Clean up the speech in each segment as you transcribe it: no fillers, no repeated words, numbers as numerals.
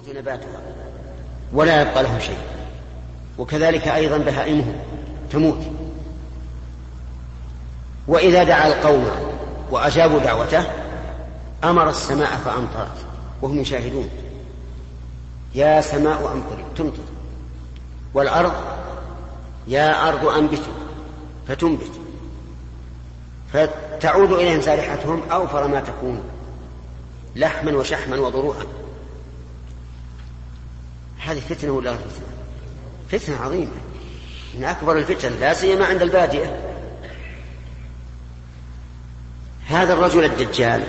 يموت نباتها ولا يبقى له شيء، وكذلك أيضا بهائمه تموت. وإذا دعا القوم وأجابوا دعوته أمر السماء فأمطرت وهم يشاهدون، يا سماء أمطري تمطر، والأرض يا أرض أنبت فتنبت، فتعود إليهم سارحتهم أوفر ما تكون لحما وشحما وضروعا. هذه فتنة ولا فتنة؟ فتنة عظيمة من أكبر الفتن، لا سيما عند البادية. هذا الرجل الدجال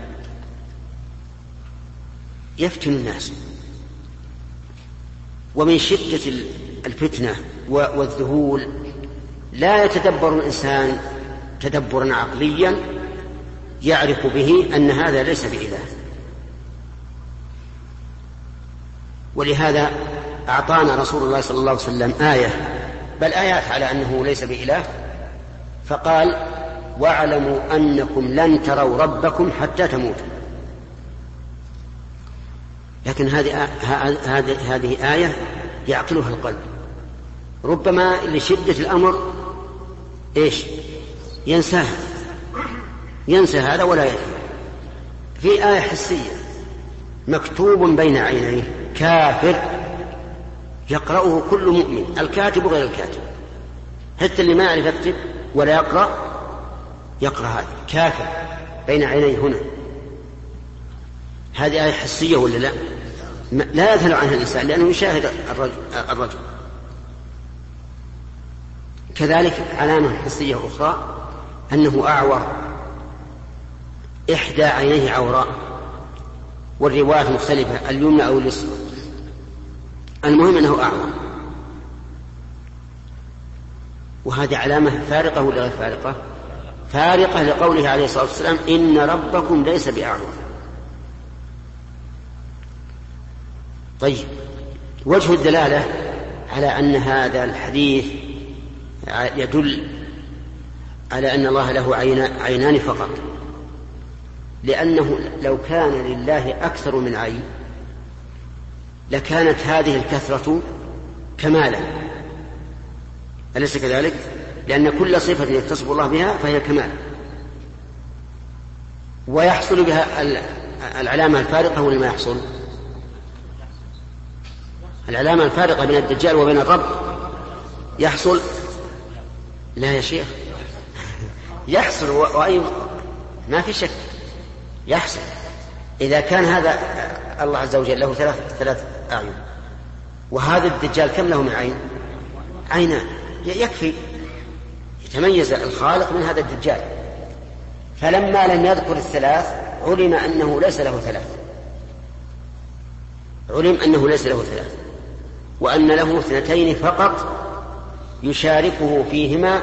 يفتن الناس، ومن شدة الفتنة والذهول لا يتدبر الإنسان تدبرا عقليا يعرف به أن هذا ليس بإله. ولهذا أعطانا رسول الله صلى الله عليه وسلم آية، بل آيات على أنه ليس بإله، فقال واعلموا أنكم لن تروا ربكم حتى تموتوا. لكن هذه آية يعقلها القلب، ربما لشدة الأمر ينسى هذا ولا يدري. في آية حسية مكتوب بين عينيه كافر يقرأه كل مؤمن، الكاتب وغير الكاتب، حتى اللي ما يعرف يكتب ولا يقرأ هذا كافر بين عينيه هنا. هذه آية حسية ولا لا؟ لا يذهل عنها الإنسان لأنه يشاهد الرجل. كذلك علامة حسية أخرى أنه أعور، إحدى عينيه عوراء، والروايات مختلفة اليمنى أو اليسرى، المهم أنه أعور. وهذه علامة فارقة ولا غير فارقة؟ فارقة لقوله عليه الصلاة والسلام إن ربكم ليس بأعور. طيب، وجه الدلالة على أن هذا الحديث يدل على أن الله له عينان فقط، لأنه لو كان لله أكثر من عين لكانت هذه الكثرة كمالا، أليس كذلك؟ لأن كل صفة يتصف الله بها فهي كمال، ويحصل بها العلامة الفارقة. ولا ما يحصل العلامة الفارقة بين الدجال وبين الرب؟ يحصل؟ لا يا شيخ، يحصل، وأي ما في شك يحصل. إذا كان هذا الله عز وجل له ثلاث أعين، وهذا الدجال كم له من عين؟ عينان، يكفي يتميز الخالق من هذا الدجال. فلما لم يذكر الثلاث علم أنه ليس له ثلاث، وأن له اثنتين فقط يشاركه فيهما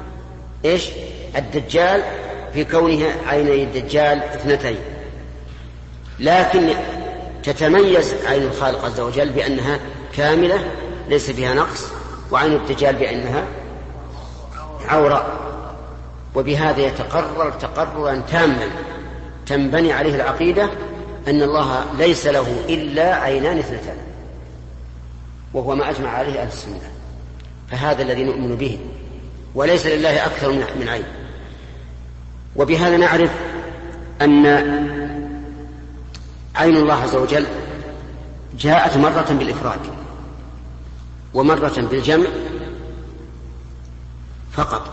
الدجال، في كونه عيني الدجال اثنتين، لكن تتميز عين الخالق عز وجل بأنها كاملة ليس فيها نقص، وعين الدجال بأنها عوراء. وبهذا يتقرر تقررا تاما تنبني عليه العقيدة أن الله ليس له إلا عينان اثنتان، وهو ما أجمع عليه أهل السنة. فهذا الذي نؤمن به، وليس لله أكثر من عين. وبهذا نعرف أن عين الله عز وجل جاءت مرة بالإفراد ومرة بالجمع فقط،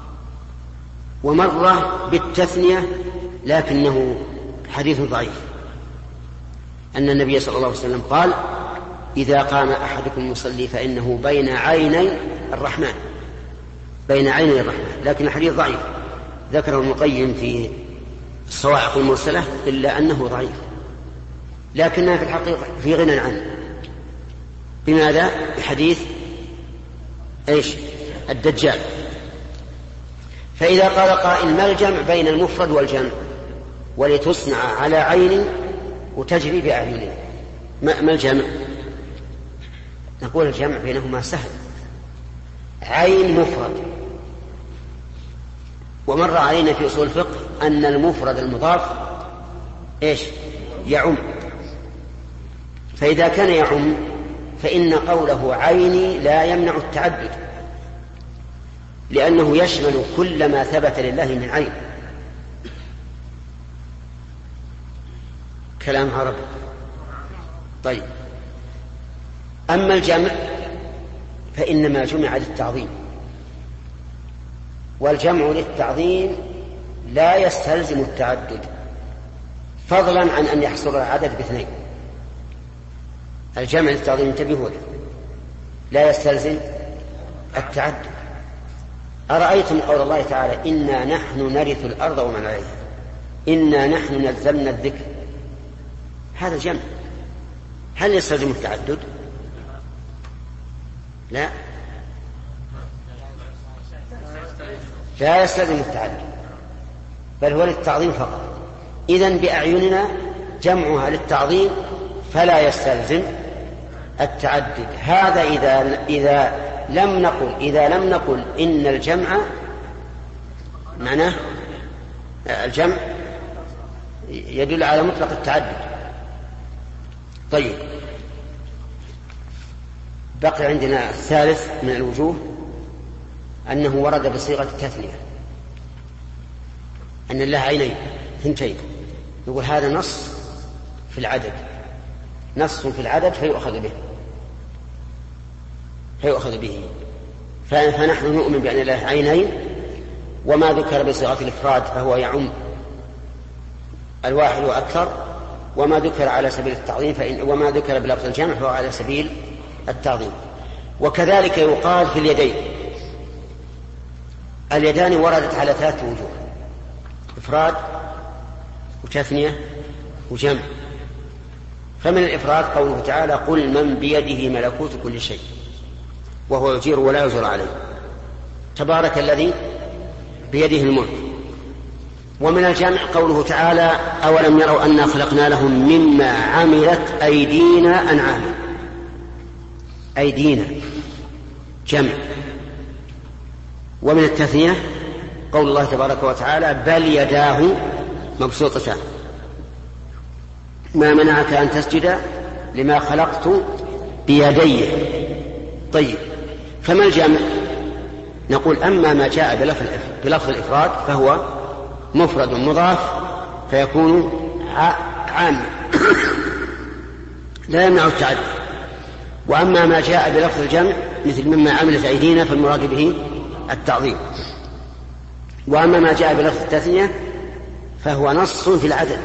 ومرة بالتثنية، لكنه حديث ضعيف. أن النبي صلى الله عليه وسلم قال إذا قام أحدكم يصلي فإنه بين عيني الرحمن، لكن الحديث ضعيف، ذكره ابن القيم في الصواعق المرسلة، إلا أنه ضعيف، لكنها في الحقيقة في غنى عنه. بماذا؟ بحديث الدجال. فإذا قال قائل ما الجمع بين المفرد والجمع؟ ولتصنع على عين وتجري بأعينين، ما الجمع؟ نقول الجمع بينهما سهل، عين مفرد. ومر علينا في أصول الفقه أن المفرد المضاف يعم، فإذا كان يعم فإن قوله عيني لا يمنع التعدد، لأنه يشمل كل ما ثبت لله من عين. كلام عربي. طيب، أما الجمع فإنما جمع للتعظيم، والجمع للتعظيم لا يستلزم التعدد، فضلا عن أن يحصل العدد باثنين. الجمع للتعظيم انتبهوا له لا يستلزم التعدد. أرأيتم قول الله تعالى إنا نحن نرث الأرض ومن عليها، إنا نحن نزلنا الذكر، هذا جمع، هل يستلزم التعدد؟ لا يستلزم التعدد، بل هو للتعظيم فقط. إذن بأعيننا جمعها للتعظيم فلا يستلزم التعدد. هذا إذا لم نقل إن الجمع معناه الجمع يدل على مطلق التعدد. طيب، بقي عندنا الثالث من الوجوه أنه ورد بصيغة التثنية، أن الله عينين ثنتين، يقول هذا نص في العدد، نص في العدد فيؤخذ به. فنحن نؤمن بأن الله عينين، وما ذكر بصيغة الإفراد فهو يعم الواحد وأكثر، وما ذكر على سبيل التعظيم وما ذكر بلفظ الجمع فهو على سبيل التعظيم. وكذلك يقال في اليدين، اليدان وردت على 3 وجوه: إفراد وتثنية وجمع. فمن الإفراد قوله تعالى قل من بيده ملكوت كل شيء وهو يجير ولا يجر عليه، تبارك الذي بيده الملك. ومن الجمع قوله تعالى أولم يروا أنا خلقنا لهم مما عملت أيدينا أنعاما، أيدينا جمع. ومن التثنية قول الله تبارك وتعالى بل يداه مبسوطتان ما منعك أن تسجد لما خلقت بيديه. طيب، فما الجمع؟ نقول أما ما جاء بلفظ الإفراد فهو مفرد مضاف فيكون عام لا يمنع التعدد. وأما ما جاء بلفظ الجمع مثل مما عملت أيدينا فالمراد به التعظيم. وأما ما جاء بلفظ التثنية فهو نص في العدد،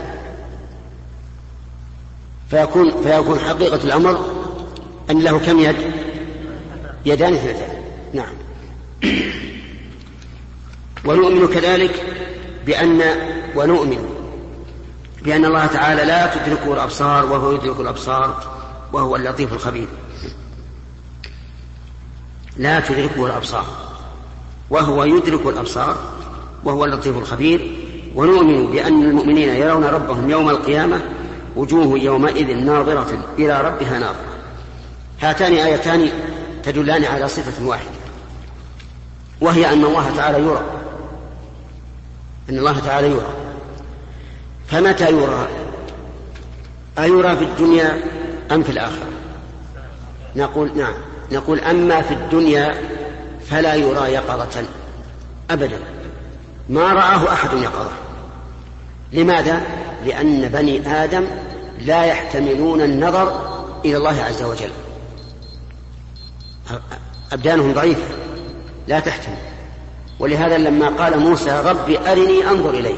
فيكون حقيقة الأمر أن له كم يد؟ يدان اثنتان. نعم. ونؤمن كذلك بأن الله تعالى لا تدركه الأبصار وهو يدرك الأبصار وهو اللطيف الخبير. لا تدركه الأبصار وهو يدرك الأبصار وهو اللطيف الخبير. ونؤمن بأن المؤمنين يرون ربهم يوم القيامة وجوه يومئذ ناظرة إلى ربها ناظرة. هاتان آيتان تدلان على صفة واحدة، وهي أن الله تعالى يرى. فمتى يرى؟ أيرى في الدنيا أم في الآخرة؟ نقول نعم. نقول أما في الدنيا فلا يرى يقظة أبدا، ما رآه أحد يقظة. لماذا؟ لأن بني آدم لا يحتملون النظر إلى الله عز وجل، أبدانهم ضعيفة لا تحتمل. ولهذا لما قال موسى ربي أرني أنظر إليك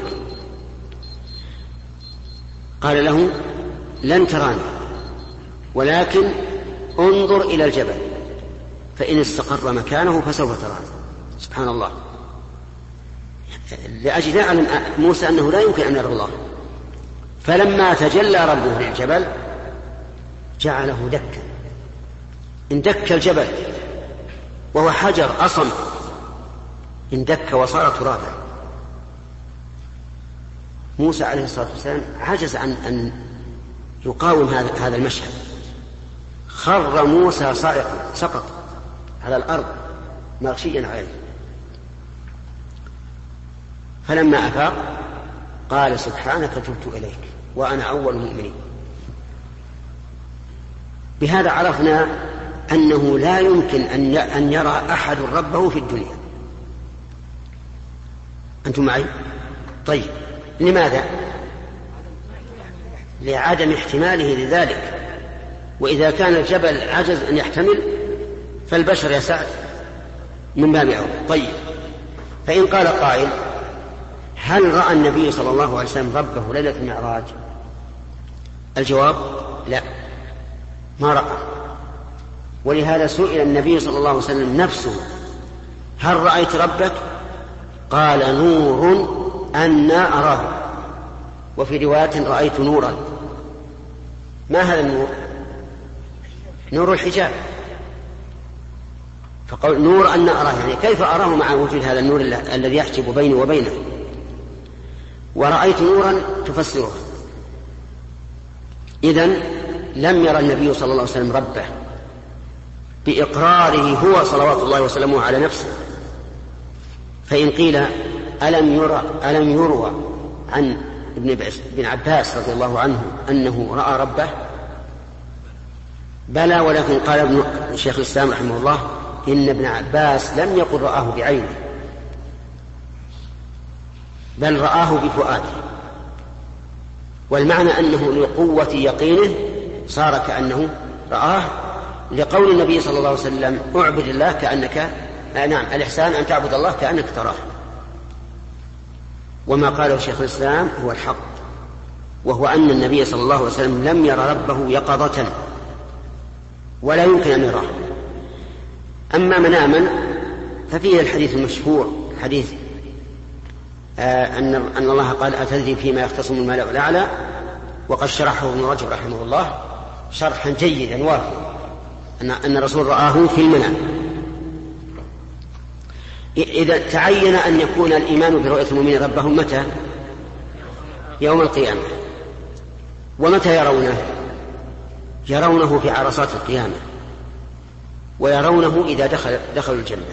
قال له لن تراني ولكن انظر إلى الجبل فإن استقر مكانه فسوف تراني. سبحان الله، لأجل يعلم موسى أنه لا يمكن أن يرى الله. فلما تجلى ربه للجبل جعله دكا، اندك الجبل وهو حجر أصم، اندك وصار ترابا. موسى عليه الصلاة والسلام عجز عن أن يقاوم هذا المشهد، خر موسى صاعقا سقط على الأرض مغشيا عليه. فلما أفاق قال سبحانك تبت إليك وأنا أول المؤمنين. بهذا عرفنا أنه لا يمكن أن يرى أحد ربه في الدنيا. أنتم معي؟ طيب، لماذا؟ لعدم احتماله لذلك. وإذا كان الجبل عجز أن يحتمل فالبشر يا سعد من باب أولى. طيب، فإن قال قائل: هل رأى النبي صلى الله عليه وسلم ربه ليلة المعراج؟ الجواب: لا، ما رأى. ولهذا سئل النبي صلى الله عليه وسلم نفسه: هل رأيت ربك؟ قال: نور أنا أراه. وفي رواية: رأيت نورا. ما هذا النور؟ نور الحجاب. فقال: نور أنا أراه، يعني كيف أراه مع وجود هذا النور الذي يحجب بيني وبينه؟ ورأيت نورا تفسره. إذن لم يرى النبي صلى الله عليه وسلم ربه بإقراره هو صلوات الله وسلامه على نفسه. فإن قيل: ألم يروى عن ابن عباس رضي الله عنه أنه رأى ربه؟ بلى، ولكن قال ابن شيخ الإسلام رحمه الله: إن ابن عباس لم يقل رآه بعينه، بل رآه بفؤاده. والمعنى أنه لقوة يقينه صار كأنه رآه، لقول النبي صلى الله عليه وسلم: اعبد الله كأنك، نعم، الإحسان أن تعبد الله كأنك تراه. وما قاله شيخ الإسلام هو الحق، وهو أن النبي صلى الله عليه وسلم لم ير ربه يقظة، ولا يمكن أن يراه. أما مناما ففيه الحديث المشهور، حديث أن الله قال: أتدري فيما يختصم الملأ الأعلى؟ وقد شرحه ابن رجب رحمه الله شرحا جيدا وافيا، أن الرسول رآه في المنام. إذا تعين أن يكون الإيمان برؤية المؤمنين ربهم متى؟ يوم القيامة. ومتى يرونه؟ يرونه في عرصات القيامة، ويرونه إذا دخلوا الجنة.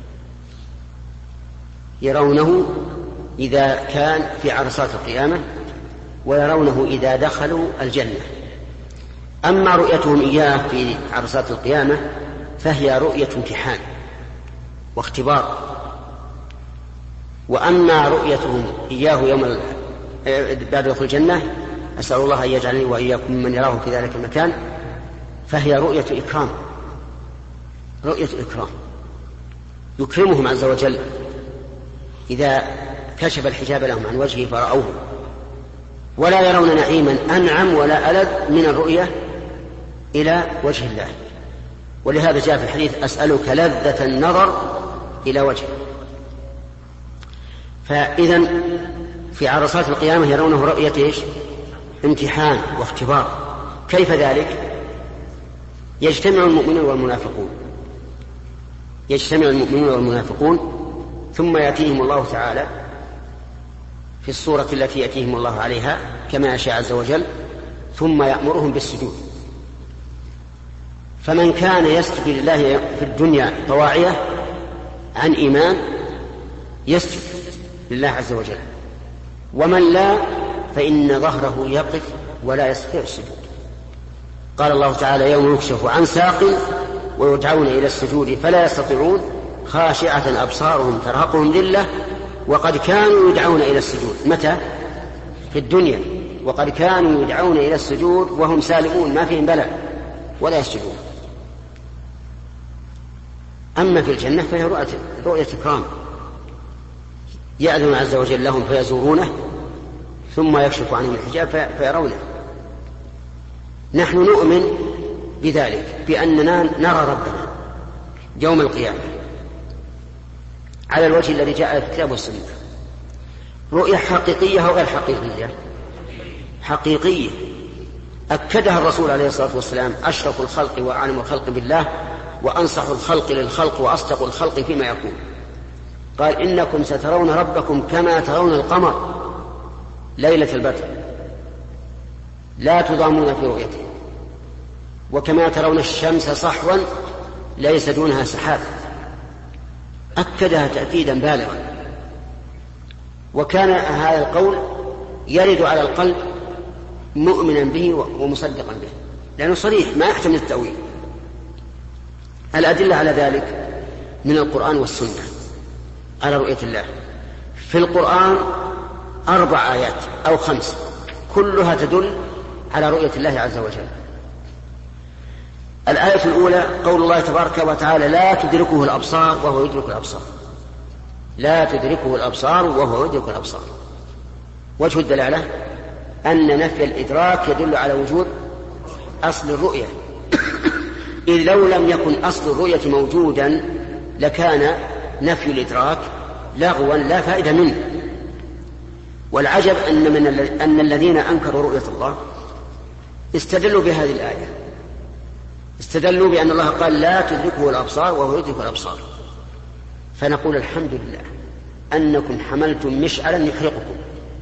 يرونه إذا كان في عرصات القيامة، ويرونه إذا دخلوا الجنة. أما رؤيتهم إياه في عرصات القيامة فهي رؤية امتحان واختبار. وأما رؤيتهم إياه يوم بعد دخول الجنة، أسأل الله أن يجعلني وإياكم من يراه في ذلك المكان، فهي رؤية إكرام، رؤية إكرام يكرمهم عز وجل إذا كشف الحجاب لهم عن وجهه فرأوه، ولا يرون نعيما أنعم ولا ألذ من الرؤية إلى وجه الله. ولهذا جاء في الحديث: أسألك لذة النظر إلى وجهه. فإذن في عرصات القيامة يرونه رؤية إيش؟ امتحان واختبار. كيف ذلك؟ يجتمع المؤمنون والمنافقون ثم يأتيهم الله تعالى في الصورة التي يأتيهم الله عليها كما يشاء عز وجل، ثم يأمرهم بالسجود. فمن كان يسجد لله في الدنيا طواعية عن إيمان يسجد لله عز وجل، ومن لا فإن ظهره يقف ولا يستطيع السجود. قال الله تعالى: يوم يكشف عن ساق ويدعون إلى السجود فلا يستطيعون خاشعة أبصارهم ترهقهم ذلة وقد كانوا يدعون إلى السجود. متى؟ في الدنيا. وقد كانوا يدعون إلى السجود وهم سالمون ما فيهم بلاء ولا يسجدون. أما في الجنة فهي رؤية إكرام، يأذن عز وجل لهم فيزورونه ثم يكشف عنهم الحجاب فيرونه. نحن نؤمن بذلك، بأننا نرى ربنا يوم القيامة على الوجه الذي جاء في الكتاب والسنة. رؤية حقيقية أو غير حقيقية؟ حقيقية، أكدها الرسول عليه الصلاة والسلام: أشرف الخلق وأعلم الخلق بالله وأنصح الخلق للخلق وأصدق الخلق فيما يقول. قال: إنكم سترون ربكم كما ترون القمر ليلة البدر لا تضامون في رؤيته، وكما ترون الشمس صحوا ليس دونها سحاب. أكدها تأكيدا بالغا. وكان هذا القول يرد على القلب مؤمنا به ومصدقا به. لأنه صريح ما يحتمل التأويل. الأدلة على ذلك من القرآن والسنة على رؤية الله. في القرآن 4 آيات أو 5 كلها تدل على رؤية الله عز وجل. الآية الأولى قول الله تبارك وتعالى: لا تدركه الأبصار وهو يدرك الأبصار. لا تدركه الأبصار وهو يدرك الأبصار. وجه الدلالة أن نفي الإدراك يدل على وجود أصل الرؤية، إذ لو لم يكن أصل الرؤية موجودا لكان نفي الإدراك لغوا لا فائدة منه. والعجب أن الذين أنكروا رؤية الله استدلوا بهذه الآية، استدلوا بأن الله قال: لا تدركه الأبصار وهو يدرك الأبصار. فنقول الحمد لله أنكم حملتم مشعلا يحرقكم،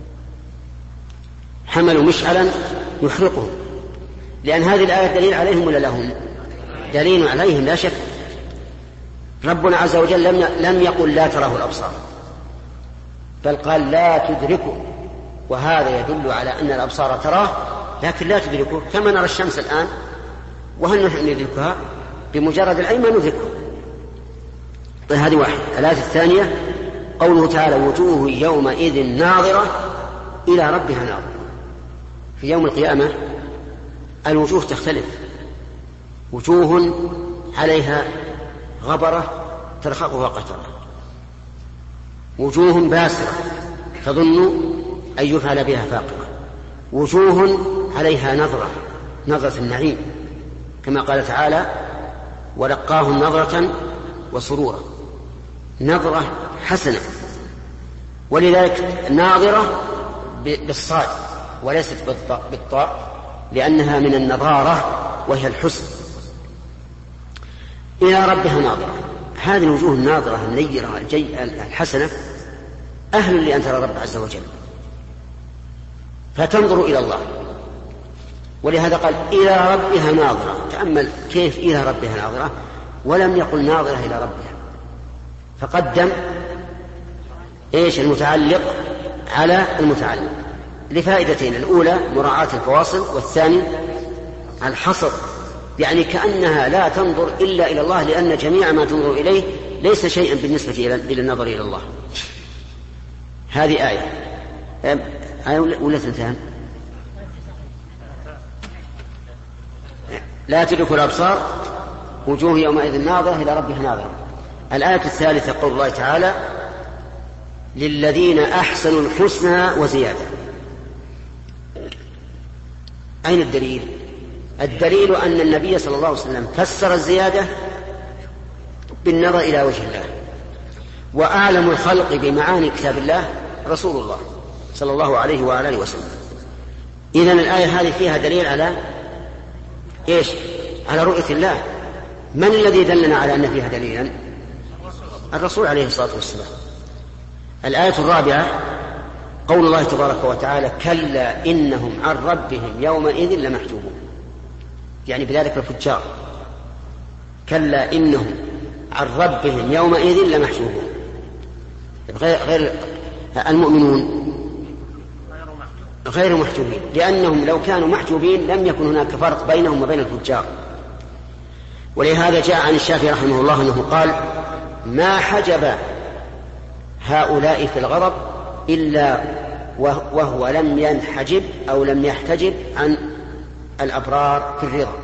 حملوا مشعلا يحرقهم، لأن هذه الآية دليل عليهم ولا لهم؟ دليل عليهم لا شك. ربنا عز وجل لم يقل لا تراه الأبصار، بل قال لا تدركه، وهذا يدل على أن الأبصار تراه لكن لا تدركه، كما نرى الشمس الآن وهل نحن ندركها؟ بمجرد العين ما ندركه. هذه واحدة. الآية الثانية قوله تعالى: وجوه يومئذ ناظرة إلى ربها ناظرة. في يوم القيامة الوجوه تختلف، وجوه عليها غبرة ترخقها قترة، وجوه باسرة تظن أن يفعل بها فاقرة، وجوه عليها نظرة النعيم، كما قال تعالى: ولقاهم نظرة وسرورا، نظرة حسنة. ولذلك ناظرة بالصاد وليست بالطاء، لأنها من النظارة وهي الحسن. إلى ربها ناظرة، هذه الوجوه الناظرة النيرة الحسنة أهل لأن ترى رب عز وجل، فتنظر إلى الله. ولهذا قال: إلى ربها ناظرة. تأمل كيف إلى ربها ناظرة ولم يقل ناظرة إلى ربها، فقدم المتعلق على المتعلق لفائدتين: الأولى مراعاة الفواصل، والثاني الحصر، يعني كأنها لا تنظر إلا إلى الله، لأن جميع ما تنظر إليه ليس شيئا بالنسبة إلى النظر إلى الله. هذه آية ولا ثنتان؟ لا تدرك الأبصار وجوه يومئذ ناظرة إلى ربها ناظرة. الآية الثالثة قول الله تعالى: للذين أحسنوا الحسنى وزيادة. أين الدليل؟ الدليل أن النبي صلى الله عليه وسلم فسر الزيادة بالنظر إلى وجه الله، وأعلم الخلق بمعاني كتاب الله رسول الله صلى الله عليه وآله وسلم. إذن الآية هذه فيها دليل على على رؤية الله. من الذي دلنا على أن فيها دليلا؟ الرسول عليه الصلاة والسلام. الآية الرابعة قول الله تبارك وتعالى: كلا إنهم عن ربهم يومئذ لمحجوبون، يعني بذلك الفجار. كلا إنهم عن ربهم يومئذ لمحجوبون. غير المؤمنون غير محجوبين، لأنهم لو كانوا محجوبين لم يكن هناك فرق بينهم وبين الفجار. ولهذا جاء عن الشافعي رحمه الله أنه قال: ما حجب هؤلاء في الغضب إلا وهو لم ينحجب أو لم يحتجب عن الأبرار في الرضا.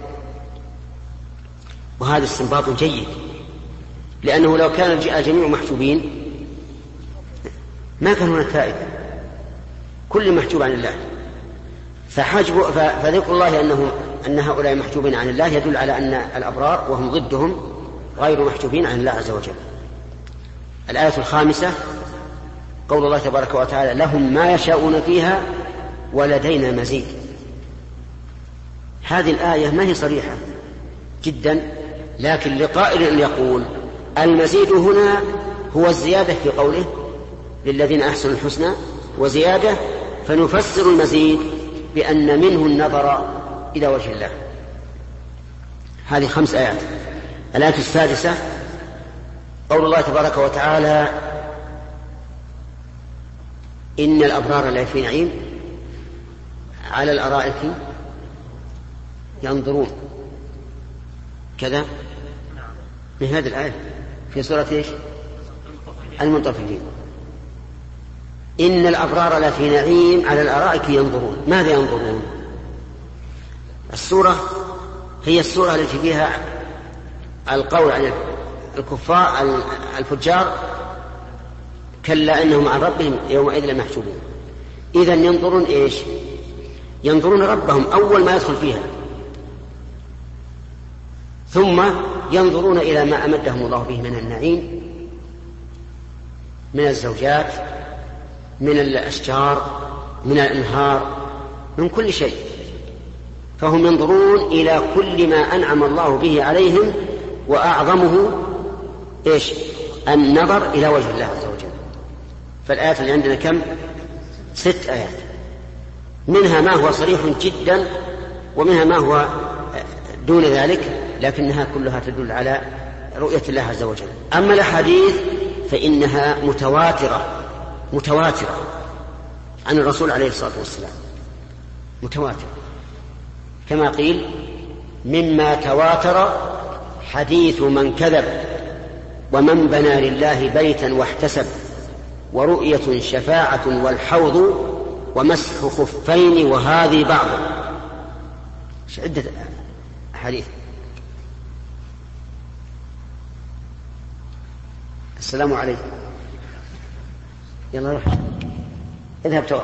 وهذا استنباط جيد، لأنه لو كان الجميع محجوبين ما كان هناك فائدة، كل محجوب عن الله. فذكر الله أن هؤلاء محجوبين عن الله يدل على أن الأبرار وهم ضدهم غير محجوبين عن الله عز وجل. الآية الخامسة قول الله تبارك وتعالى: لهم ما يشاءون فيها ولدينا مزيد. هذه الآية ما هي صريحة جدا، لكن لقائل أن يقول المزيد هنا هو الزيادة في قوله: للذين أحسنوا الحسنى وزيادة، فنفسر المزيد بأن منه النظر إلى وجه الله. هذه 5 آيات. الآية السادسة قول الله تبارك وتعالى: إن الأبرار لفي نعيم على الأرائك ينظرون كذا من هذه الآية في سورة إيش؟ المطففين. إن الأبرار لفي نعيم على الأرائك ينظرون. ماذا ينظرون؟ السورة هي السورة التي فيها القول عن الكفار الفجار كلا إنهم عن ربهم يومئذ لمحجوبون. إذن ينظرون إيش؟ ينظرون ربهم أول ما يدخل فيها، ثم ينظرون إلى ما أمدهم الله به من النعيم، من الزوجات، من الأشجار، من الأنهار، من كل شيء. فهم ينظرون إلى كل ما أنعم الله به عليهم، وأعظمه إيش؟ النظر إلى وجه الله عز وجل. فالآيات اللي عندنا كم؟ 6 آيات، منها ما هو صريح جدا ومنها ما هو دون ذلك، لكنها كلها تدل على رؤية الله عز وجل. أما الأحاديث فإنها متواترة عن الرسول عليه الصلاة والسلام، متواترة كما قيل: مما تواتر حديث من كذب، ومن بنى لله بيتا واحتسب، ورؤية شفاعة والحوض، ومسح خفين وهذه بعض. عدة حديث. السلام عليكم. يلا روح اذهب توقف.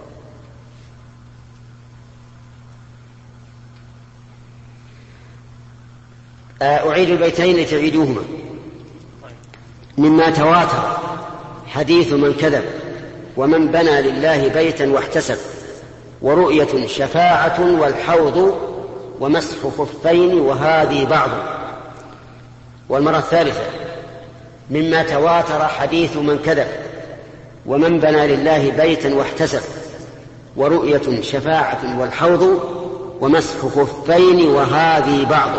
أعيد البيتين لتعيدوهما. مما تواتر حديث من كذب، ومن بنى لله بيتا واحتسب، ورؤية شفاعة والحوض، ومسح خفين وهذه بعض. والمرة الثالثة: مما تواتر حديث من كذب، ومن بنى لله بيتا واحتسب، ورؤية شفاعة والحوض، ومسح خفين وهذه بعض.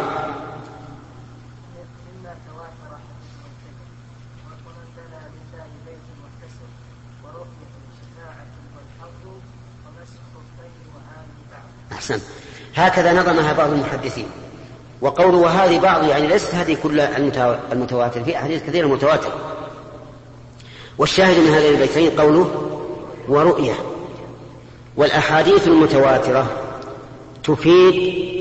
أحسن. هكذا نظمها بعض المحدثين. وقوله وهذه بعض يعني ليست هذه كل المتواتر، في أحاديث كثيرة متواتر. والشاهد من هذين البيتين قوله ورؤية. والأحاديث المتواترة تفيد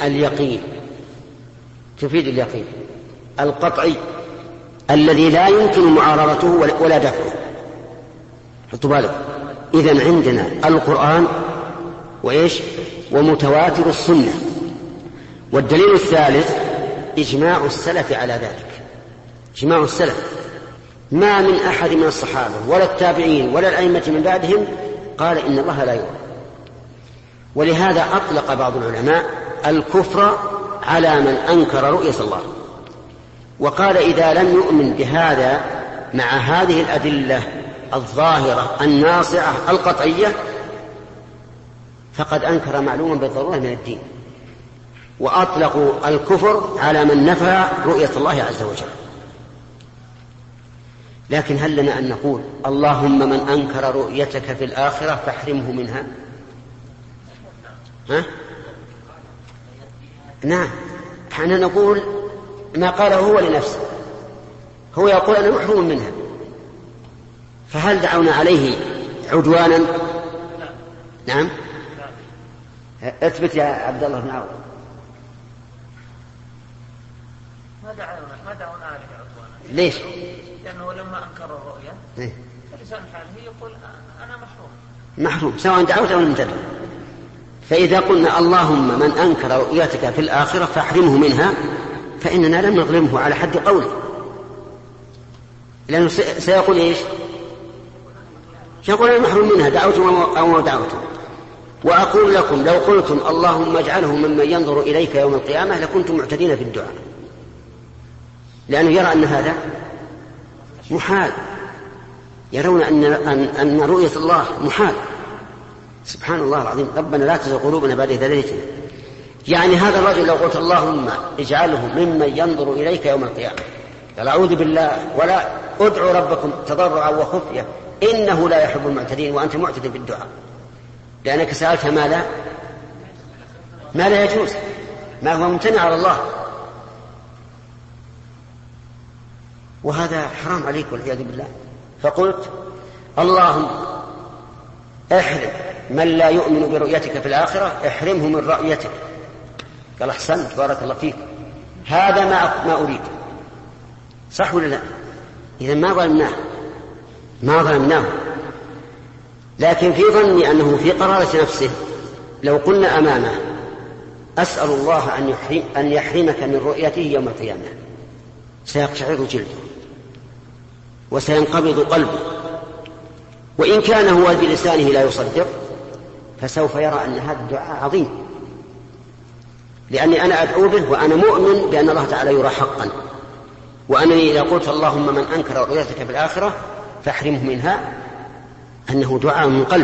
اليقين القطعي الذي لا يمكن معارضته ولا دفعه. حطوا بالك، إذن عندنا القرآن وإيش؟ ومتواتر السنة. والدليل الثالث إجماع السلف على ذلك. إجماع السلف، ما من أحد من الصحابة ولا التابعين ولا الأئمة من بعدهم قال إن الله لا يرى. ولهذا أطلق بعض العلماء الكفر على من أنكر رؤية الله، وقال إذا لم يؤمن بهذا مع هذه الأدلة الظاهرة الناصعة القطعية فقد أنكر معلوما بالضرورة من الدين. وأطلقوا الكفر على من نفى رؤية الله عز وجل. لكن هل لنا أن نقول اللهم من أنكر رؤيتك في الآخرة فاحرمه منها؟ ها؟ نعم، احنا نقول ما قاله هو لنفسه، هو يقول أنا محروم منها، فهل دعونا عليه عدوانا؟ نعم. اثبت يا عبد الله بن عوض. ما دعونا عليه عدوانا. ليش؟ لأنه لما أنكر الرؤيا فلسان حاله يقول أنا محروم سواء دعوت أو لم تدعو. فإذا قلنا اللهم من أنكر رؤيتك في الآخرة فاحرمه منها فإننا لم نظلمه على حد قوله، لأنه سيقول إيش؟ سيقول أنا محروم منها دعوتم أو ما دعوتم. وأقول لكم لو قلتم اللهم اجعله ممن ينظر إليك يوم القيامة لكنتم معتدين في الدعاء، لأنه يرى أن هذا محال، يرون أن رؤية الله محال. سبحان الله العظيم. ربنا لا تزغ قلوبنا بعد إذ هديتنا. يعني هذا الرجل لو قلت اللهم اجعله ممن ينظر إليك يوم القيامة قال أعوذ بالله، ولا ادعوا ربكم تضرعا وخفية إنه لا يحب المعتدين، وأنت معتد في الدعاء لأنك سألت ما لا يجوز. ما هو ممتنع على الله، وهذا حرام عليك والعياذ بالله. فقلت اللهم احرم من لا يؤمن برؤيتك في الآخرة، احرمه من رؤيتك. قال أحسنت بارك الله فيك، هذا ما أريد. صح ولا لا؟ إذا ما ظلمناه، لكن في ظني أنه في قرارة نفسه لو قلنا أمامه أسأل الله أن يحرمك من رؤيته يوم القيامة، سيقشعر جلده وسينقبض قلبه، وإن كان هو بلسانه لا يصدق فسوف يرى أن هذا الدعاء عظيم، لأني أنا أدعو به وأنا مؤمن بأن الله تعالى يرى حقا، وأنني إذا قلت اللهم من أنكر رؤيتك في الآخرة فاحرمه منها أنه دعاء من قلب،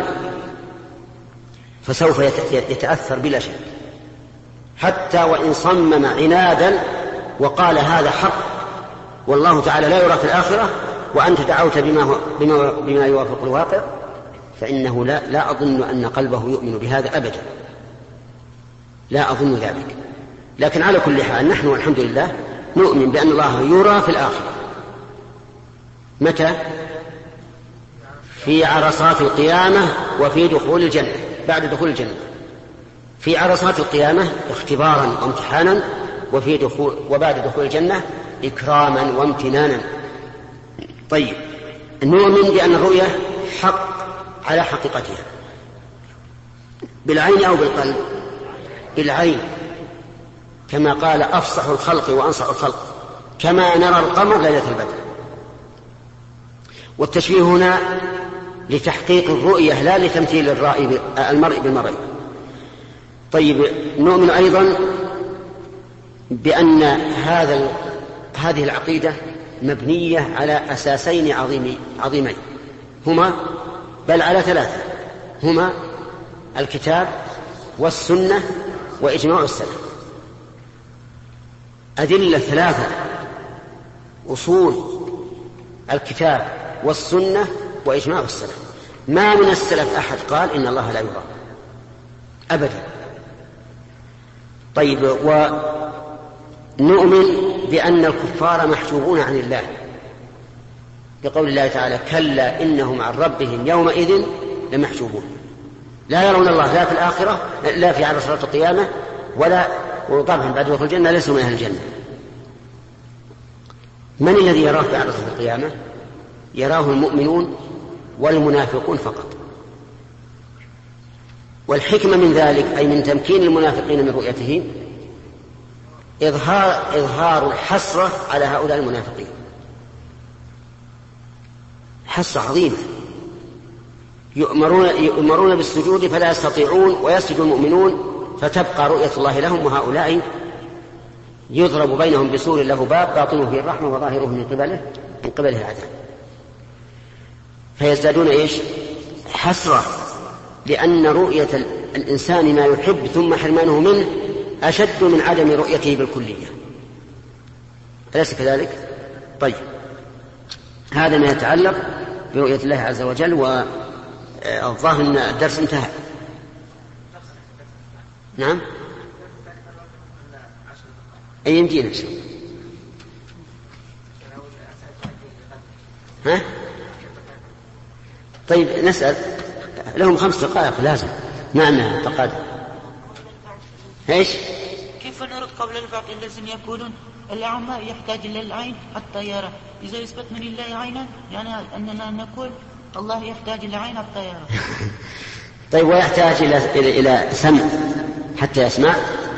فسوف يتأثر بلا شك، حتى وإن صمم عنادا وقال هذا حق والله تعالى لا يرى في الآخرة وأنت دعوت بما يوافق الواقع، فإنه لا أظن أن قلبه يؤمن بهذا أبدا، لا أظن ذلك. لكن على كل حال نحن والحمد لله نؤمن بأن الله يرى في الآخرة. متى؟ في عرصات القيامة وفي دخول الجنة، بعد دخول الجنة. في عرصات القيامة اختبارا وامتحانا، وبعد دخول الجنة إكراما وامتنانا. طيب، نؤمن بأن الرؤية حق على حقيقتها بالعين أو بالقلب؟ بالعين، كما قال أفصح الخلق وأنصح الخلق كما نرى القمر ليلة البدر. والتشبيه هنا لتحقيق الرؤية لا لتمثيل المرء بالمرء. طيب، نؤمن أيضا بأن هذه العقيدة مبنية على أساسين عظيمين، هما بل على ثلاثة، هما الكتاب والسنة وإجماع السلف. أدلة ثلاثة، أصول الكتاب والسنة وإجماع السلف. ما من السلف أحد قال إن الله لا يرى أبدا. طيب، ونؤمن بأن الكفار محجوبون عن الله بقول الله تعالى كلا إنهم عن ربهم يومئذ لمحجوبون، لا يرون الله لا في الآخرة لا في عرصات القيامة وطبعا بعد دخول الجنة ليسوا من أهل الجنة. من الذي يراه في عرصات القيامة؟ يراه المؤمنون والمنافقون فقط. والحكمة من ذلك أي من تمكين المنافقين من رؤيته إظهار الحسرة على هؤلاء المنافقين، حسرة عظيمة، يؤمرون بالسجود فلا يستطيعون ويسجد المؤمنون فتبقى رؤية الله لهم، وهؤلاء يضرب بينهم بسور له باب باطنه فيه الرحمة وظاهره من قبله العذاب. فيزدادون حسرة، لأن رؤية الإنسان ما يحب ثم حرمانه منه أشد من عدم رؤيته بالكلية، أليس كذلك؟ طيب، هذا ما يتعلق برؤية الله عز وجل. والظاهر أن الدرس انتهى. نعم، أي يمدينا ها؟ طيب، نسأل لهم 5 دقائق لازم. نعم تقدم. ايش؟ كيف نرد قول البعض الذين يقولون الأعمى يحتاج إلى العين حتى يرى؟ إذا يثبت من الله عينا يعني أننا نقول الله يحتاج إلى عين حتى يرى. طيب، ويحتاج إلى سمع حتى يسمع؟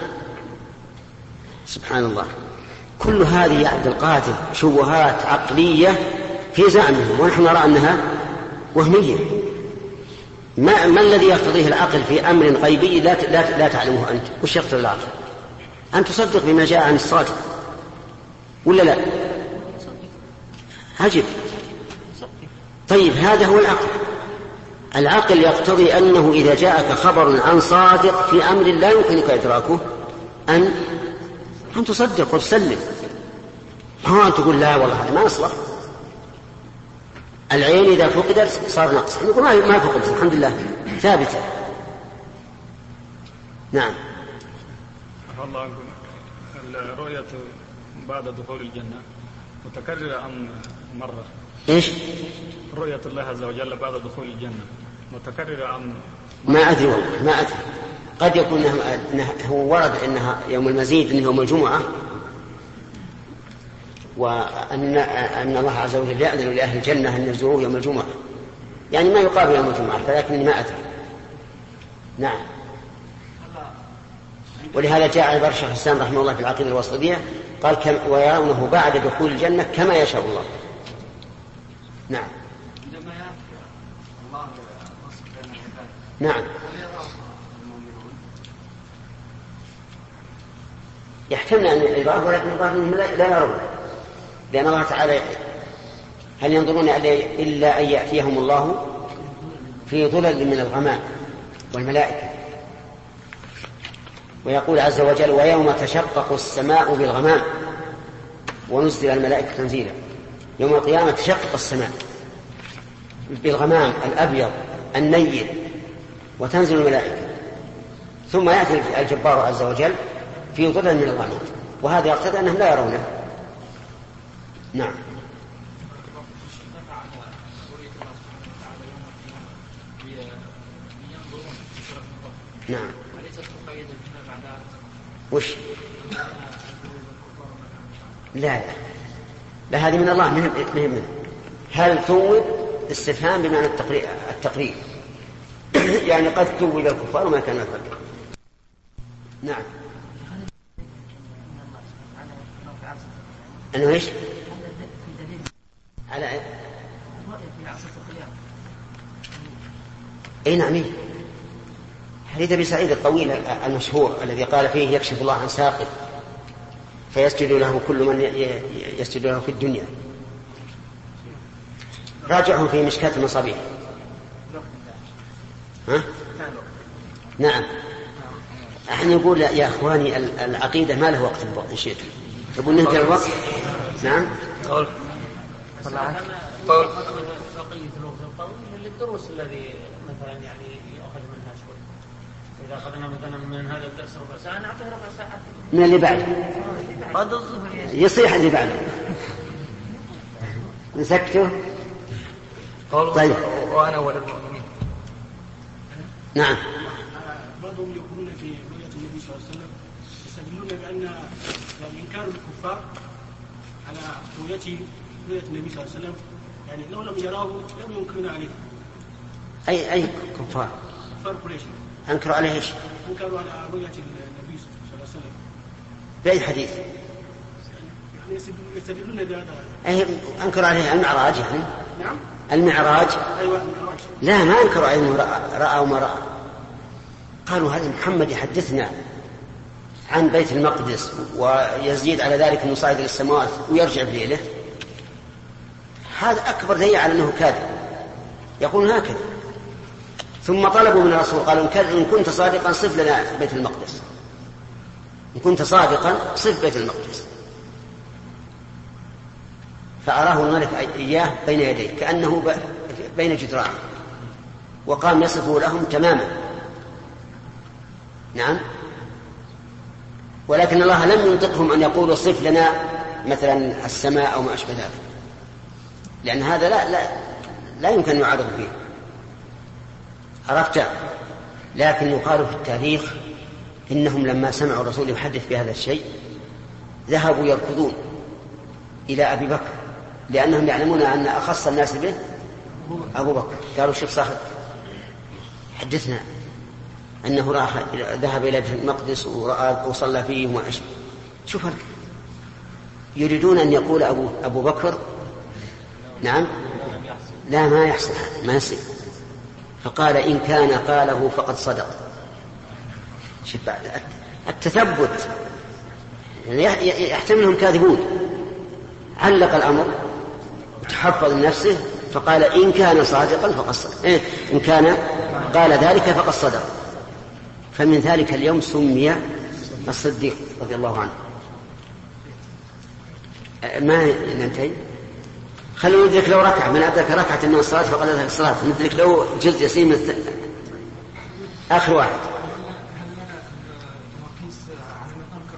سبحان الله، كل هذه يا عبد القادر شبهات عقلية في زعمهم، ونحن نرى أنها وهمية. ما الذي يقتضيه العقل في أمر غيبي لا تعلمه أنت؟ وش يقتضي العقل؟ أن تصدق بما جاء عن الصادق ولا لا؟ عجب. طيب، هذا هو العقل يقتضي أنه إذا جاءك خبر عن صادق في أمر لا يمكنك إدراكه أن تصدق وتسلم. أن تقول لا والله هذا ما أصلح. العين إذا فقدت صار نقص، نقول ما فقدت الحمد لله ثابتة. نعم. الله عنكم، الرؤية بعد دخول الجنة متكررة أم مرة؟ إيش؟ رؤية الله عز وجل بعد دخول الجنة متكررة أم؟ ما أدري والله، ما أدري. قد يكون هو ورد أنها يوم المزيد أنه يوم الجمعة، وأن الله عز وجل يأذن لأهل الجنة أن يزوروه يوم الجمعة، يعني ما يقابل يوم الجمعة، فلكني ما أدري. نعم. ولهذا جاء عبارة الشيخ الإسلام رحمه الله في العقيدة الوسطية قال ويرونه بعد دخول الجنة كما يشاء الله. نعم. نعم. يحتمل أن العبارة، ولكن الظاهر أنهم لا يرون، لأن الله تعالى هل ينظرون إلا أن يأتيهم الله في ظلل من الغمام والملائكة. ويقول عز وجل ويوم تشقق السماء بالغمام ونزل الملائكة تنزيلا. يوم القيامة تشقق السماء بالغمام الأبيض النيل وتنزل الملائكة، ثم يأتي الجبار عز وجل في ظلل من الغمام، وهذا يقتضي أنهم لا يرونه. نعم. نعم. وش؟ لا هذه من الله، منه. هل ثوب استفهام بمعنى التقرير يعني قد ثوب الكفار وما كان يفعل. نعم. أنه إيش؟ على إيه؟ أي نعم. حديث أبي سعيد الطويل المشهور الذي قال فيه يكشف الله عن ساقه فيسجد له كل من يسجد له في الدنيا. راجعهم في مشكاة المصابيح. ها؟ نعم. احنا نقول يا اخواني العقيدة ما له وقت إن شئتم تقول نهدر الوقت. نعم. قول للدروس الذي مثلا يعني يأخذ منها شوي. إذا أخذنا مثلا من هذا الدرس ربع ساعة نعطيه ربع ساعة من اللي بعده يصيح اللي بعده نسكته. طيب. وأنا أول المؤمنين. نعم. بعضهم يقولون في رؤية النبي صلى الله عليه وسلم يستدلون بأن يعني إنكار الكفار على رؤية النبي صلى الله عليه وسلم يعني لو لم يراه لم ينكرون عليه. أي كفار قريش أنكروا عليه إيش؟ أنكروا على رؤية النبي صلى الله عليه وسلم. بأي حديث؟ يعني يستدلون بهذا. أي أنكروا عليه المعراج يعني. نعم. المعراج. أيوة المعراج. لا ما أنكروا عليه أنه رأى وما رأى. قالوا هذا محمد يحدثنا عن بيت المقدس ويزيد على ذلك أنه صاعد إلى السماوات ويرجع بليله. هذا أكبر دليل على أنه كاذب. يقول هكذا. ثم طلبوا من الرسول قالوا إن كنت صادقا صف لنا بيت المقدس. إن كنت صادقا صف بيت المقدس. فأراه الملك إياه بين يديه كأنه بين جدران وقام يصفه لهم تماما. نعم. ولكن الله لم ينطقهم أن يقولوا صف لنا مثلا السماء أو ما أشبه ذلك، لأن هذا لا يمكن أن يعارض فيه. عرفت؟ لكن يقال في التاريخ إنهم لما سمعوا الرسول يحدث بهذا الشيء ذهبوا يركضون إلى أبي بكر، لأنهم يعلمون أن أخص الناس به أبو بكر. قالوا شوف صاحب حدثنا أنه ذهب إلى بيت المقدس ورأى وصلى فيه وما أشبه. شوف يريدون أن يقول أبو بكر نعم لا ما يحصل ما يصير. فقال إن كان قاله فقد صدق. شوف التثبت يحتملهم كاذبون. علق الأمر وتحفظ نفسه فقال إن كان صادقا فقد صدق. إن كان قال ذلك فقد صدق. فمن ذلك اليوم سمي الصديق رضي الله عنه. ما ننتهي. خلوا ندرك لو ركعة من أدرك ركعة من الصلاة فقد أدرك الصلاة. ندرك لو جزء يسير من آخر واحد.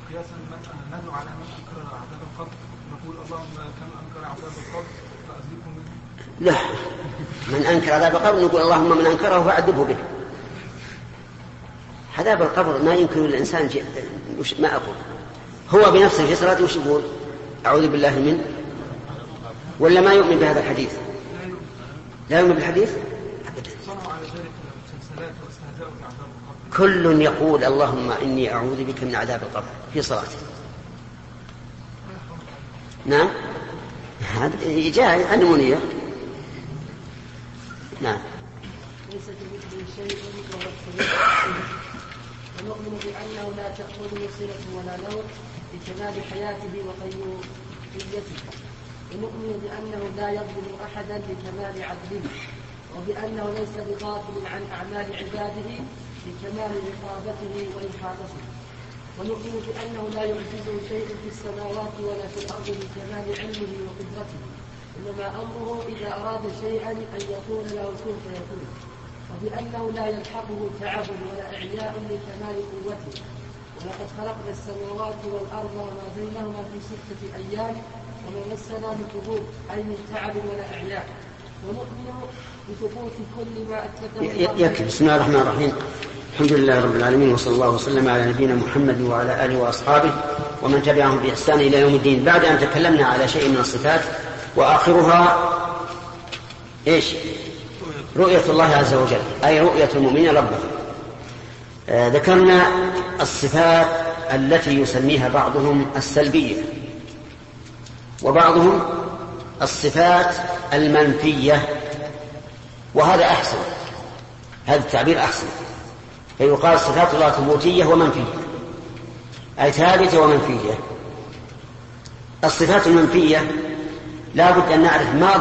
قياسا ندعو على من أنكر عذاب القبر نقول اللهم كم أنكر عذاب القبر فأذيكم منه؟ لا، من أنكر عذاب القبر نقول اللهم من أنكره فأعذبه به. عذاب القبر ما يمكن للإنسان ما أقول هو بنفسه في صلاته وش يقول؟ أعوذ بالله منه، ولا ما يؤمن بهذا الحديث؟ لا يؤمن بالحديث أبدا. كل يقول اللهم إني أعوذ بك من عذاب القبر في صلاته. نعم، هذا جاء علمونية. نعم. ليس كمثله شيء وهو ونؤمن بأنه لا تأخذه سنة ولا نوم لكمال حياته وقيوميته، ونؤمن بأنه لا يظلم أحدا لكمال عدله، وبأنه ليس بغافل عن أعمال عباده لكمال رقابته وإحاطته، ونؤمن بأنه لا يعجزه شيء في السماوات ولا في الأرض لكمال علمه وقدرته، إنما أمره إذا أراد شيئا أن يقول له كن فيكون، وبأنه لا يلحقه تعب ولا إعياء لكمال قوته، ولقد خلقنا السماوات والأرض وما بينهما في 6 أيام وما مسنا بثبوت أي من تعب ولا إعياء، ونؤمن بثبوت كل ما أثبته. يكفي. بسم الله الرحمن الرحيم، الحمد لله رب العالمين، وصلى الله وسلم على نبينا محمد وعلى آله وأصحابه ومن تبعهم بإحسان إلى يوم الدين. بعد أن تكلمنا على شيء من الصفات وآخرها إيش؟ رؤية الله عز وجل، أي رؤية المؤمنين ربهم. ذكرنا الصفات التي يسميها بعضهم السلبية، وبعضهم الصفات المنفية، وهذا أحسن، هذا التعبير أحسن. فيقال صفات الله ثبوتية ومنفية، أي ثابتة ومنفية. الصفات المنفية لا بد أن نعرف ما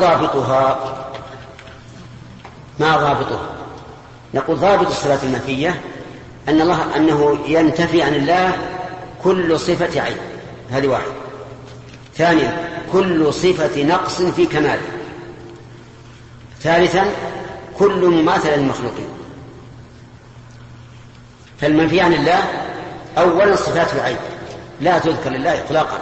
ضابطها. نقول ضابط الصفات المنفية أنه ينتفي عن الله كل صفة عيب، هذه واحد. ثانيا كل صفة نقص في كماله. ثالثا كل مماثلة للمخلوقين. فالمنفي عن الله أولا صفات العيب لا تذكر لله إطلاقا،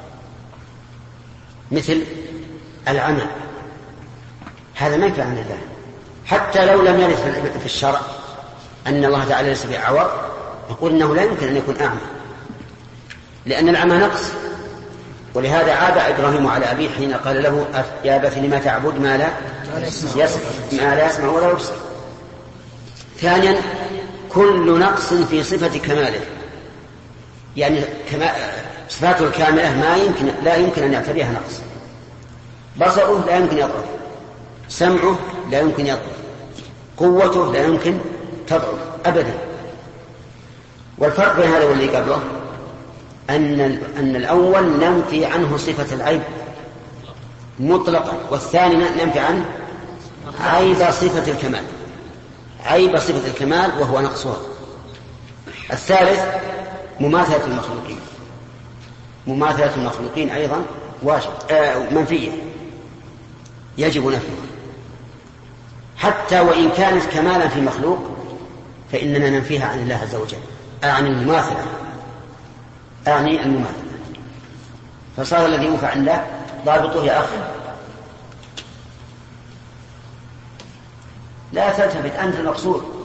مثل العمى، هذا ما ينفع عن الله، حتى لو لم يرد في الشرع أن الله تعالى ليس بأعور، نقول إنه لا يمكن أن يكون أعمى، لأن العمى نقص. ولهذا عاب إبراهيم على أبيه حين قال له يا أبت لما تعبد ما لا يسمع ولا يبصر. ثانيا كل نقص في صفة كماله، يعني صفاته الكاملة لا يمكن أن يعتريها نقص. بصره لا يمكن يضعف، سمعه لا يمكن يضعف، قوته لا يمكن تضعف أبدا. والفرق بين هذا واللي قبله أن الأول ننفي عنه صفة العيب مطلقا، والثاني ننفي عنه عيب صفة الكمال، عيب صفة الكمال وهو نقصها. الثالث مماثلة المخلوقين، مماثلة المخلوقين أيضا واجب منفية يجب نفيها، حتى وإن كانت كمالا في مخلوق فإننا ننفيها عن الله عز وجل. أعني المماثلة، أعني المماثلة. فصار الذي ينفع عن الله ضابطه يا أخي. لا تلتفت، أنت المقصود.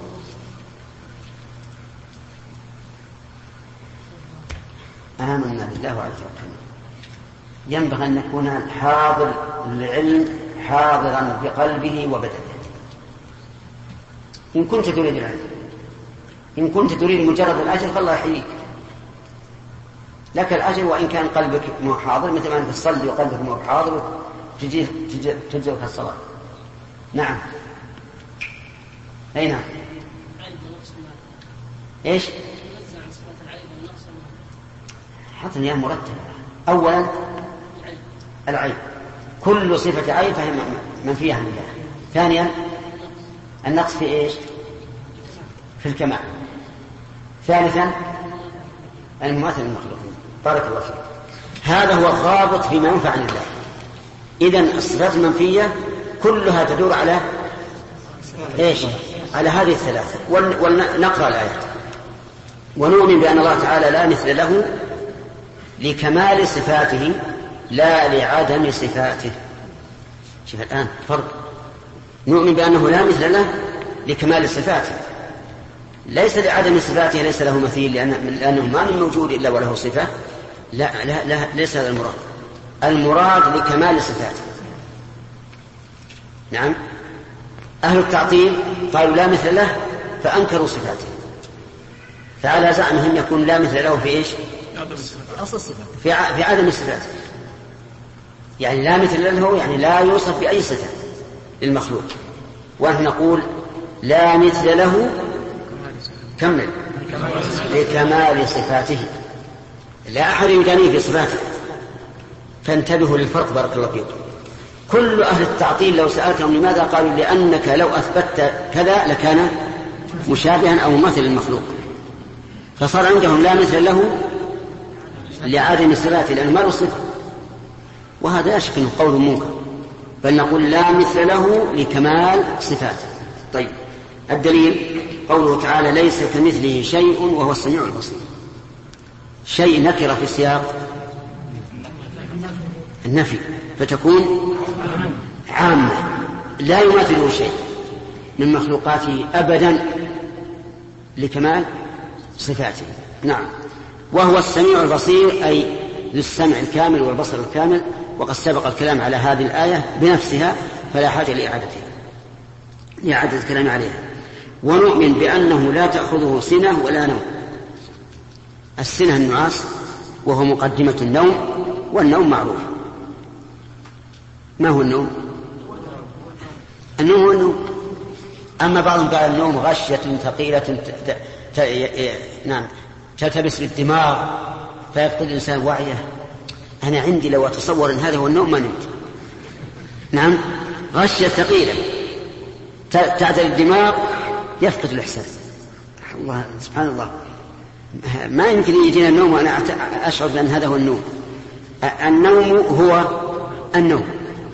آمنا بالله وعلى توكلنا. ينبغي أن يكون الحاضر للعلم حاضرا بقلبه وبدنه. إن كنت تريد العلم، إن كنت تريد مجرد الأجر فالله يحييك، لك الأجر وإن كان قلبك مو حاضر، مثل ما أنت تصلي وقلبك مو حاضر تجزئك الصلاة. نعم. أي نعم. إيش؟ حطني يا مرتب. أولا العيب، كل صفة عيب فهي منفية عن الله. ثانيا النقص في إيش؟ في الكمال. ثالثا المماثل للمخلوقين. بارك الله فيك. هذا هو الضابط فيما ينفع عن الله. إذن الصفات المنفية كلها تدور على إيش؟ على هذه الثلاثة. ونقرأ الآيات. ونؤمن بأن الله تعالى لا مثل له لكمال صفاته لا لعدم صفاته. شوف الآن فرق، نؤمن بأنه لا مثل له لكمال صفاته، ليس لعدم صفاته ليس له مثيل لأنه ما من موجود إلا وله صفة، لا ليس هذا المراد، المراد لكمال صفاته. نعم، أهل التعطيل قالوا لا مثل له فأنكروا صفاته، فعلى زعمهم يكون لا مثل له في إيش؟ أصل الصفات في عدم الصفات، يعني لا مثل له يعني لا يوصف بأي صفة للمخلوق، ونحن نقول لا مثل له كمل لكمال صفاته، لا أحد يدانيه في صفاته. فانتبهوا للفرق بارك الله فيكم. كل أهل التعطيل لو سألتهم لماذا قالوا لأنك لو أثبتت كذا لكان مشابها أو مماثل للمخلوق، فصار عندهم لا مثل له لعدم صفاته لأنه ما له صفة، وهذا يشك أنه قول منكر، بل نقول لا مثل له لكمال صفاته. طيب، الدليل قوله تعالى ليس كمثله شيء وهو السميع البصير. شيء نكر في سياق النفي فتكون عامة، لا يماثله شيء من مخلوقاته أبدا لكمال صفاته. نعم، وهو السميع البصير أي للسمع الكامل والبصر الكامل، وقد سبق الكلام على هذه الآية بنفسها فلا حاجة لإعادة الكلام عليها. ونؤمن بأنه لا تأخذه سنة ولا نوم. السنة النعاس وهو مقدمة النوم، والنوم معروف. ما هو النوم؟ النوم هو النوم. أما بعضهم قال النوم غشية ثقيلة نعم تلتبس بالدماغ فيفقد الإنسان وعيه. أنا عندي لو أتصور أن هذا هو النوم ما نمت. نعم، غشية ثقيلة تعدل الدماغ يفقد الإحساس. الله سبحان الله، ما يمكن يجينا النوم وأنا أشعر بأن هذا هو النوم. النوم هو النوم.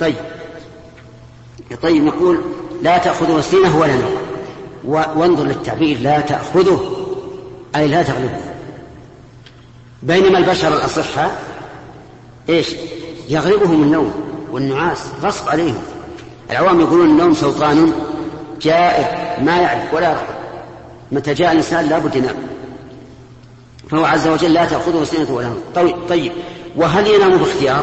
طيب نقول لا تأخذه سنة ولا نوم، وانظر للتعبير لا تأخذه أي لا تغلبه. بينما البشر الأصحاء إيش يغلبهم النوم والنعاس غصب عليهم. العوام يقولون النوم سلطان جائر ما يعرف ولا يرحم، متى جاء الإنسان لا بد ينام، فهو عز وجل لا تأخذه سنة ولا نوم. طيب وهل ينام باختيار؟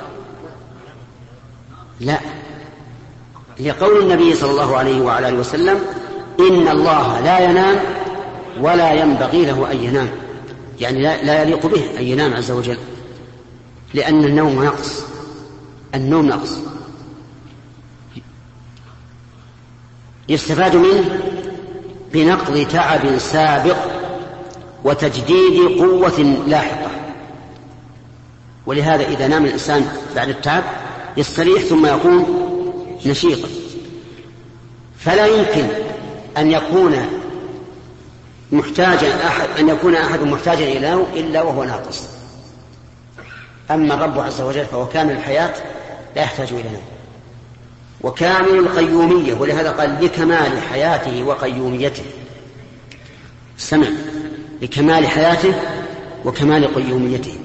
لا، لقول النبي صلى الله عليه وعلى آله وسلم إن الله لا ينام ولا ينبغي له أن ينام، يعني لا يليق به أن ينام عز وجل، لأن النوم نقص، النوم نقص. يستفاد منه بنقض تعب سابق وتجديد قوة لاحقة، ولهذا إذا نام الإنسان بعد التعب يستريح ثم يقوم نشيطا. فلا يمكن أن يكون أحد محتاجا إلى نوم إلا وهو ناقص. أما الرب عز وجل فهو كامل الحياة لا يحتاج إلى نوم، وكامل القيومية، ولهذا قال لكمال حياته وقيوميته. سمع لكمال حياته وكمال قيوميته،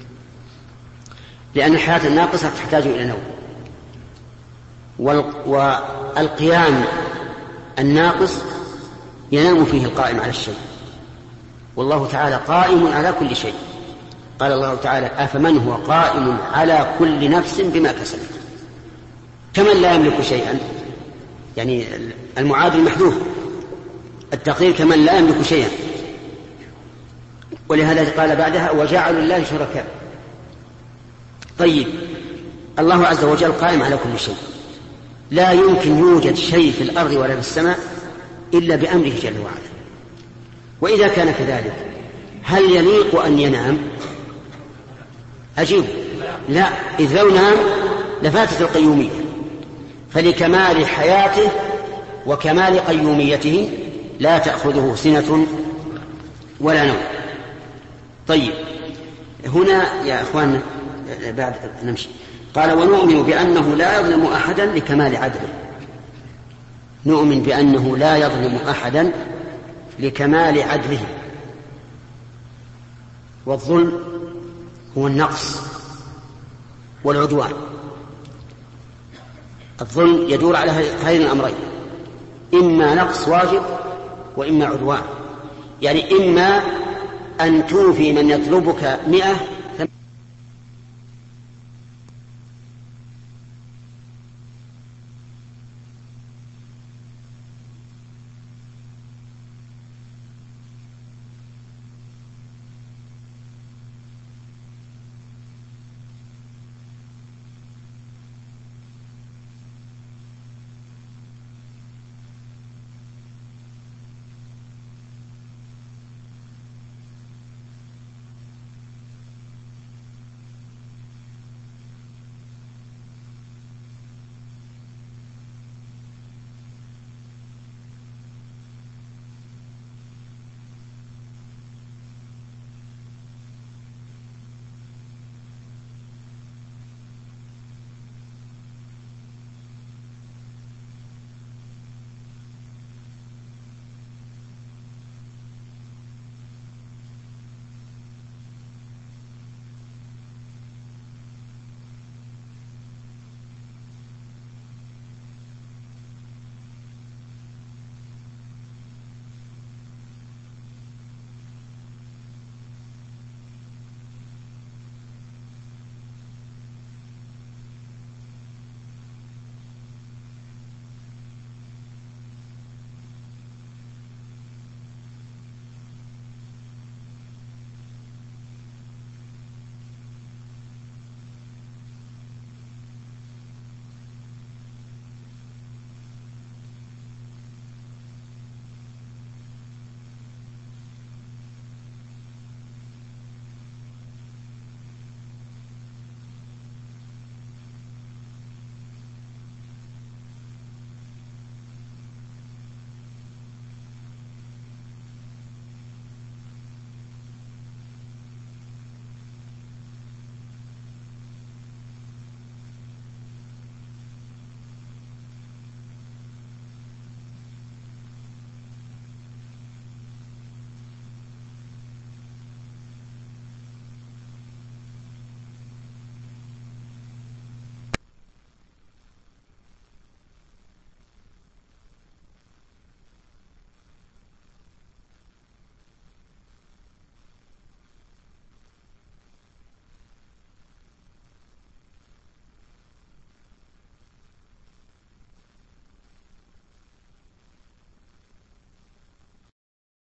لأن الحياة الناقصة تحتاج إلى نوم، والقيام الناقص ينام فيه القائم على الشيء، والله تعالى قائم على كل شيء. قال الله تعالى أفمن هو قائم على كل نفس بما كسبت، كمن لا يملك شيئا، يعني المعادل محذوف، التقدير كمن لا يملك شيئا. ولهذا قال بعدها وجعلوا الله شركاء. طيب الله عز وجل قائم على كل شيء، لا يمكن يوجد شيء في الأرض ولا في السماء إلا بأمره جل وعلا. وإذا كان كذلك هل يليق أن ينام؟ أجيب لا، إذ لو نام لفاتت القيومية، فلكمال حياته وكمال قيوميته لا تأخذه سنة ولا نوم. طيب هنا يا أخوان بعد نمشي. قال ونؤمن بأنه لا يظلم أحدا لكمال عدله. نؤمن بأنه لا يظلم أحدا لكمال عدله. والظلم هو النقص والعدوان. الظلم يدور على هذين الأمرين، إما نقص واجب وإما عدوان. يعني إما أن توفي من يطلبك 100